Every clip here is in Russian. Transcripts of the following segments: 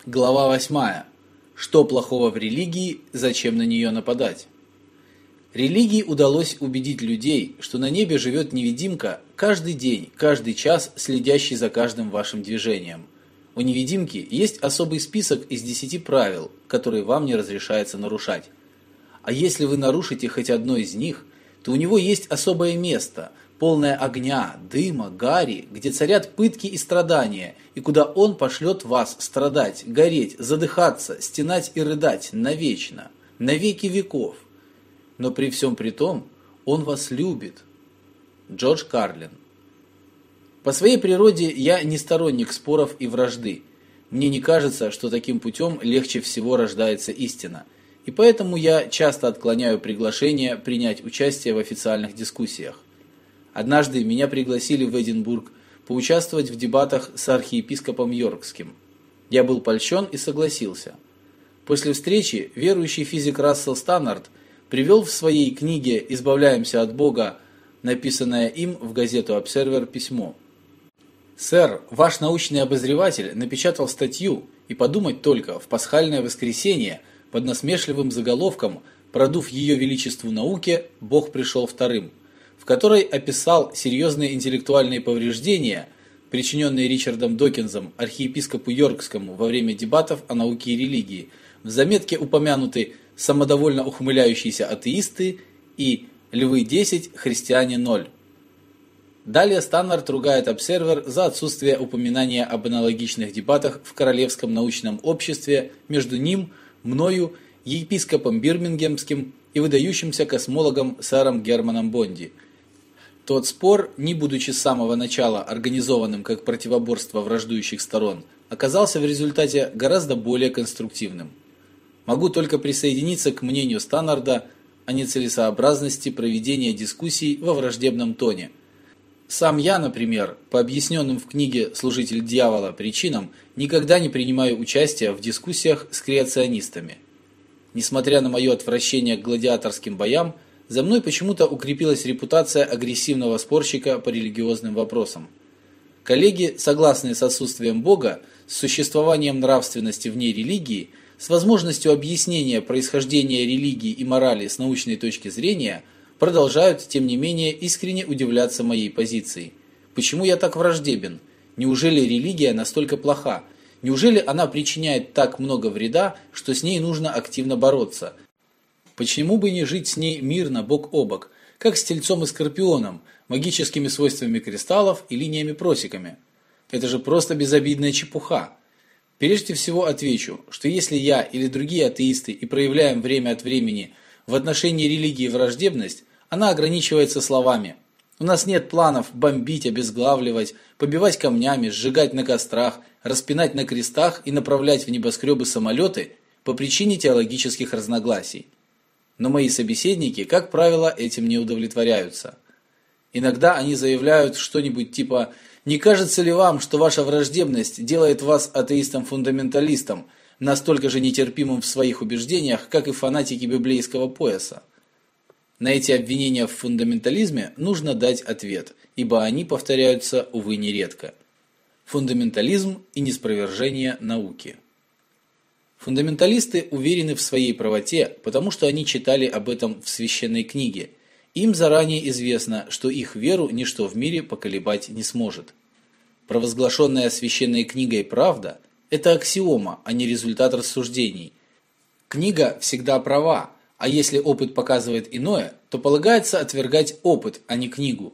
Глава 8. Что плохого в религии, зачем на нее нападать? Религии удалось убедить людей, что на небе живет невидимка, каждый день, каждый час следящий за каждым вашим движением. У невидимки есть особый список из 10 правил, которые вам не разрешается нарушать. А если вы нарушите хоть одно из них, то у него есть особое место, полное огня, дыма, гари, где царят пытки и страдания, и куда он пошлет вас страдать, гореть, задыхаться, стенать и рыдать навечно, на веки веков. Но при всем при том, он вас любит. Джордж Карлин. По своей природе я не сторонник споров и вражды. Мне не кажется, что таким путем легче всего рождается истина. И поэтому я часто отклоняю приглашение принять участие в официальных дискуссиях. Однажды меня пригласили в Эдинбург поучаствовать в дебатах с архиепископом Йоркским. Я был польщен и согласился. После встречи верующий физик Рассел Станнард привел в своей книге «Избавляемся от Бога», написанное им в газету «Обсервер», письмо. «Сэр, ваш научный обозреватель напечатал статью, и подумать только, в пасхальное воскресенье под насмешливым заголовком «Продув ее величеству науке, Бог пришел вторым», в которой описал серьезные интеллектуальные повреждения, причиненные Ричардом Докинзом архиепископу Йоркскому во время дебатов о науке и религии. В заметке упомянуты самодовольно ухмыляющиеся атеисты и львы 10, христиане 0. Далее Станнард ругает Обсервер за отсутствие упоминания об аналогичных дебатах в Королевском научном обществе между ним, мною, епископом Бирмингемским и выдающимся космологом сэром Германом Бонди. Тот спор, не будучи с самого начала организованным как противоборство враждующих сторон, оказался в результате гораздо более конструктивным. Могу только присоединиться к мнению Станнарда о нецелесообразности проведения дискуссий во враждебном тоне. Сам я, например, по объясненным в книге «Служитель дьявола» причинам, никогда не принимаю участия в дискуссиях с креационистами. Несмотря на мое отвращение к гладиаторским боям, за мной почему-то укрепилась репутация агрессивного спорщика по религиозным вопросам. Коллеги, согласные с отсутствием Бога, с существованием нравственности вне религии, с возможностью объяснения происхождения религии и морали с научной точки зрения, продолжают, тем не менее, искренне удивляться моей позиции. Почему я так враждебен? Неужели религия настолько плоха? Неужели она причиняет так много вреда, что с ней нужно активно бороться? Почему бы не жить с ней мирно, бок о бок, как с Тельцом и Скорпионом, магическими свойствами кристаллов и линиями-просеками? Это же просто безобидная чепуха. Прежде всего отвечу, что если я или другие атеисты и проявляем время от времени в отношении религии враждебность, она ограничивается словами. У нас нет планов бомбить, обезглавливать, побивать камнями, сжигать на кострах, распинать на крестах и направлять в небоскребы самолеты по причине теологических разногласий. Но мои собеседники, как правило, этим не удовлетворяются. Иногда они заявляют что-нибудь типа «Не кажется ли вам, что ваша враждебность делает вас атеистом-фундаменталистом, настолько же нетерпимым в своих убеждениях, как и фанатики библейского пояса?» На эти обвинения в фундаментализме нужно дать ответ, ибо они повторяются, увы, нередко. Фундаментализм и неспровержение науки. Фундаменталисты уверены в своей правоте, потому что они читали об этом в священной книге. Им заранее известно, что их веру ничто в мире поколебать не сможет. Провозглашенная священной книгой правда – это аксиома, а не результат рассуждений. Книга всегда права, а если опыт показывает иное, то полагается отвергать опыт, а не книгу.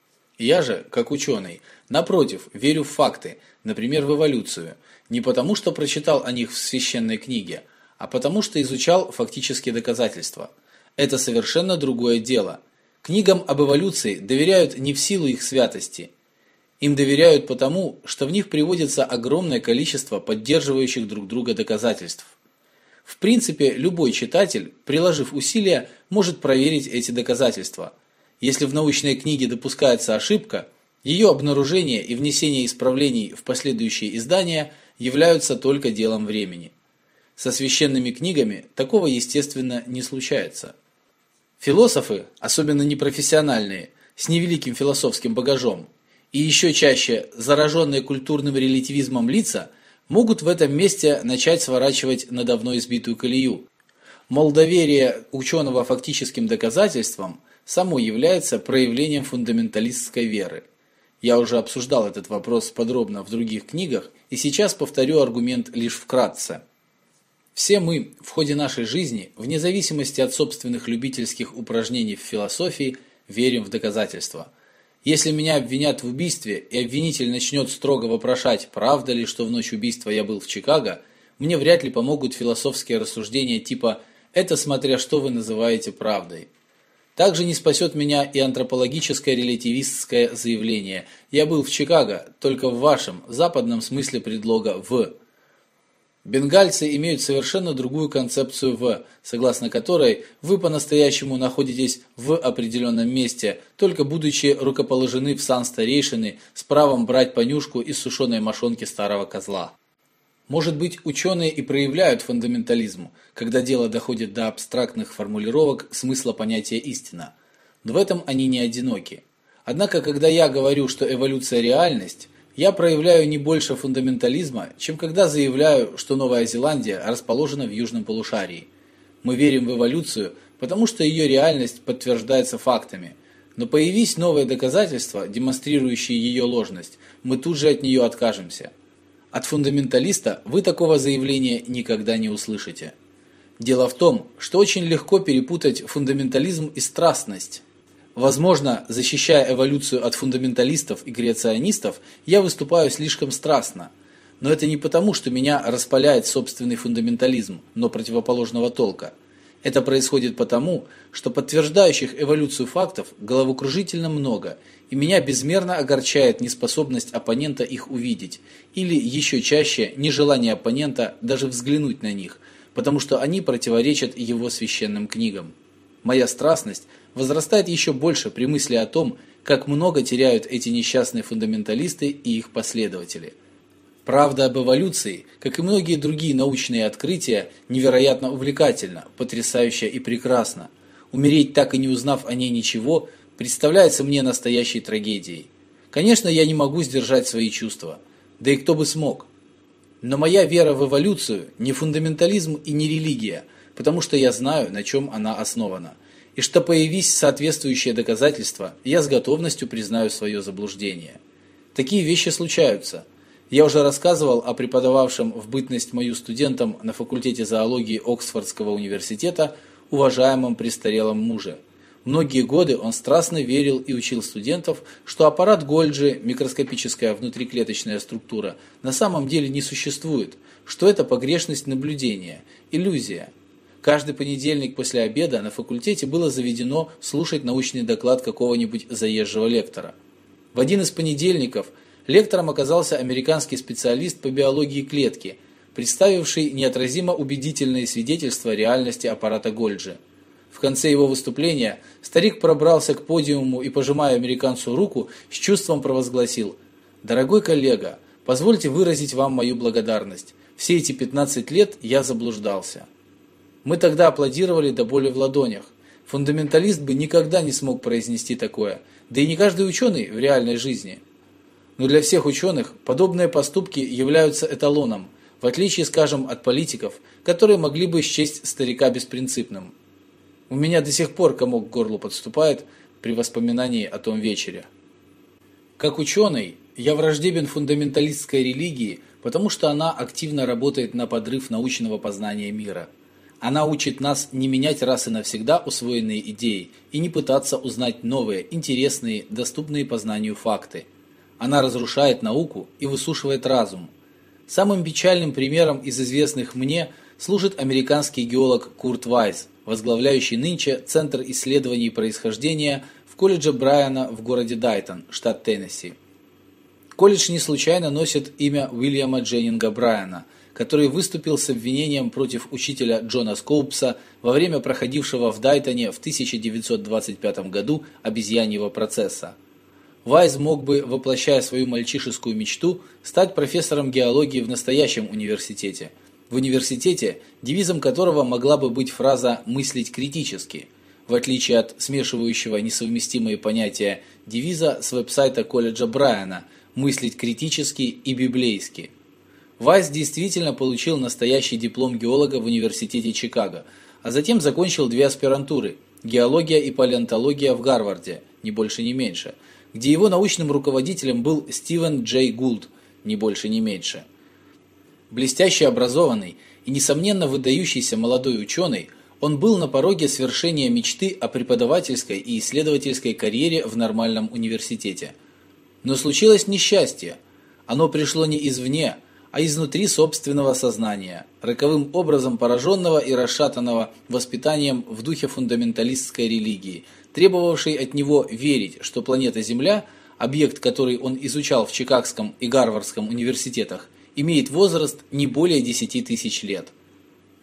Я же, как ученый, напротив, верю в факты, например, в эволюцию, не потому что прочитал о них в священной книге, а потому что изучал фактические доказательства. Это совершенно другое дело. Книгам об эволюции доверяют не в силу их святости. Им доверяют потому, что в них приводится огромное количество поддерживающих друг друга доказательств. В принципе, любой читатель, приложив усилия, может проверить эти доказательства. Если в научной книге допускается ошибка, ее обнаружение и внесение исправлений в последующие издания являются только делом времени. Со священными книгами такого, естественно, не случается. Философы, особенно непрофессиональные, с невеликим философским багажом, и еще чаще зараженные культурным релятивизмом лица, могут в этом месте начать сворачивать на давно избитую колею. Мол, доверие ученого фактическим доказательствам само является проявлением фундаменталистской веры. Я уже обсуждал этот вопрос подробно в других книгах, и сейчас повторю аргумент лишь вкратце. Все мы в ходе нашей жизни, вне зависимости от собственных любительских упражнений в философии, верим в доказательства. Если меня обвинят в убийстве, и обвинитель начнет строго вопрошать, правда ли, что в ночь убийства я был в Чикаго, мне вряд ли помогут философские рассуждения типа «это смотря что вы называете правдой». Также не спасет меня и антропологическое релятивистское заявление «я был в Чикаго, только в вашем, западном смысле предлога «в». Бенгальцы имеют совершенно другую концепцию «в», согласно которой вы по-настоящему находитесь в определенном месте, только будучи рукоположены в сан старейшины с правом брать понюшку из сушеной мошонки старого козла. Может быть, ученые и проявляют фундаментализм, когда дело доходит до абстрактных формулировок смысла понятия «истина». Но в этом они не одиноки. Однако, когда я говорю, что эволюция – реальность, я проявляю не больше фундаментализма, чем когда заявляю, что Новая Зеландия расположена в южном полушарии. Мы верим в эволюцию, потому что ее реальность подтверждается фактами. Но появись новые доказательства, демонстрирующие ее ложность, мы тут же от нее откажемся. От фундаменталиста вы такого заявления никогда не услышите. Дело в том, что очень легко перепутать фундаментализм и страстность. Возможно, защищая эволюцию от фундаменталистов и креационистов, я выступаю слишком страстно. Но это не потому, что меня распаляет собственный фундаментализм, но противоположного толка. Это происходит потому, что подтверждающих эволюцию фактов головокружительно много, и меня безмерно огорчает неспособность оппонента их увидеть, или еще чаще нежелание оппонента даже взглянуть на них, потому что они противоречат его священным книгам. Моя страстность возрастает еще больше при мысли о том, как много теряют эти несчастные фундаменталисты и их последователи. Правда об эволюции, как и многие другие научные открытия, невероятно увлекательна, потрясающа и прекрасна. Умереть, так и не узнав о ней ничего, представляется мне настоящей трагедией. Конечно, я не могу сдержать свои чувства, да и кто бы смог. Но моя вера в эволюцию не фундаментализм и не религия, потому что я знаю, на чем она основана. И что появись соответствующие доказательства, я с готовностью признаю свое заблуждение. Такие вещи случаются. Я уже рассказывал о преподававшем в бытность мою студентам на факультете зоологии Оксфордского университета уважаемом престарелом муже. Многие годы он страстно верил и учил студентов, что аппарат Гольджи, микроскопическая внутриклеточная структура, на самом деле не существует, что это погрешность наблюдения, иллюзия. Каждый понедельник после обеда на факультете было заведено слушать научный доклад какого-нибудь заезжего лектора. В один из понедельников лектором оказался американский специалист по биологии клетки, представивший неотразимо убедительные свидетельства реальности аппарата Гольджи. В конце его выступления старик пробрался к подиуму и, пожимая американцу руку, с чувством провозгласил: «Дорогой коллега, позвольте выразить вам мою благодарность. Все эти 15 лет я заблуждался». Мы тогда аплодировали до боли в ладонях. Фундаменталист бы никогда не смог произнести такое, да и не каждый ученый в реальной жизни. Но для всех ученых подобные поступки являются эталоном, в отличие, скажем, от политиков, которые могли бы счесть старика беспринципным. У меня до сих пор комок к горлу подступает при воспоминании о том вечере. Как ученый, я враждебен фундаменталистской религии, потому что она активно работает на подрыв научного познания мира. Она учит нас не менять раз и навсегда усвоенные идеи и не пытаться узнать новые, интересные, доступные познанию факты. Она разрушает науку и высушивает разум. Самым печальным примером из известных мне служит американский геолог Курт Вайс, возглавляющий нынче Центр исследований происхождения в колледже Брайана в городе Дайтон, штат Теннесси. Колледж не случайно носит имя Уильяма Дженнинга Брайана, который выступил с обвинением против учителя Джона Скоупса во время проходившего в Дайтоне в 1925 году обезьяньего процесса. Вайс мог бы, воплощая свою мальчишескую мечту, стать профессором геологии в настоящем университете. В университете, девизом которого могла бы быть фраза «мыслить критически», в отличие от смешивающего несовместимые понятия девиза с веб-сайта колледжа Брайана «мыслить критически и библейски». Вайс действительно получил настоящий диплом геолога в университете Чикаго, а затем закончил 2 аспирантуры – геология и палеонтология в Гарварде, ни больше ни меньше, где его научным руководителем был Стивен Джей Гулд, ни больше ни меньше. Блестяще образованный и, несомненно, выдающийся молодой ученый, он был на пороге свершения мечты о преподавательской и исследовательской карьере в нормальном университете. Но случилось несчастье. Оно пришло не извне, а изнутри собственного сознания, роковым образом пораженного и расшатанного воспитанием в духе фундаменталистской религии, требовавшей от него верить, что планета Земля, объект, который он изучал в Чикагском и Гарвардском университетах, имеет возраст не более 10 тысяч лет.